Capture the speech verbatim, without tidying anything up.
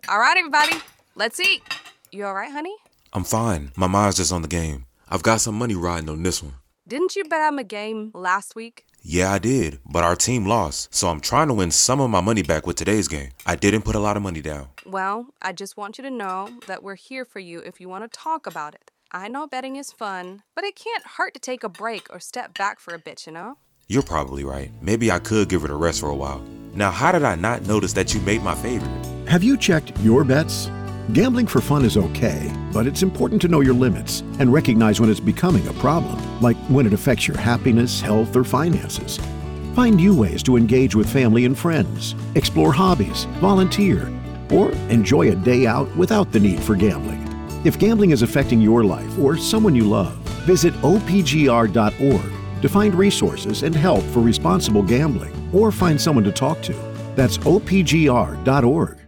All right, everybody, let's eat. You all right, honey? I'm fine. My mind's just on the game. I've got some money riding on this one. Didn't you bet on a game last week? Yeah, I did, but our team lost, so I'm trying to win some of my money back with today's game. I didn't put a lot of money down. Well, I just want you to know that we're here for you if you want to talk about it. I know betting is fun, but it can't hurt to take a break or step back for a bit, you know? You're probably right. Maybe I could give it a rest for a while. Now, how did I not notice that you made my favorite? Have you checked your bets? Gambling for fun is okay, but it's important to know your limits and recognize when it's becoming a problem, like when it affects your happiness, health, or finances. Find new ways to engage with family and friends, explore hobbies, volunteer, or enjoy a day out without the need for gambling. If gambling is affecting your life or someone you love, visit O P G R dot org to find resources and help for responsible gambling, or find someone to talk to. That's O P G R dot org.